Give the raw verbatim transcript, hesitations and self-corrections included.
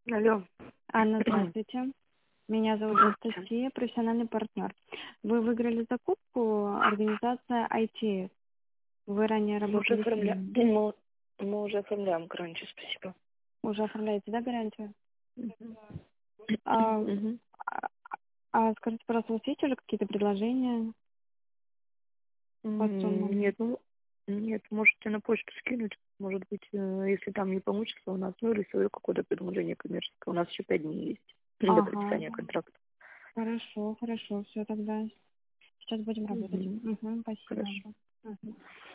Алло. Анна, здравствуйте. Меня зовут Здравствуйте. Анастасия, профессиональный партнер. Вы выиграли закупку организация ай ти эс. Вы ранее Мы уже работали с оформляем. ними. Мы, мы уже оформляем гарантию, спасибо. Уже оформляете, да, гарантию? Мгм. А, Мгм. а, а скажите, пожалуйста, у вас есть уже какие-то предложения по М, суммам? Нет, ну, нет, можете на почту скинуть. Может быть, э, если там не получится у нас, ну или свое какое-то предложение коммерческое. У нас еще пять дней есть до Ага, подписания контракта. хорошо, хорошо, все тогда. Сейчас будем работать. Мгм. Угу, спасибо. Хорошо. Мгм.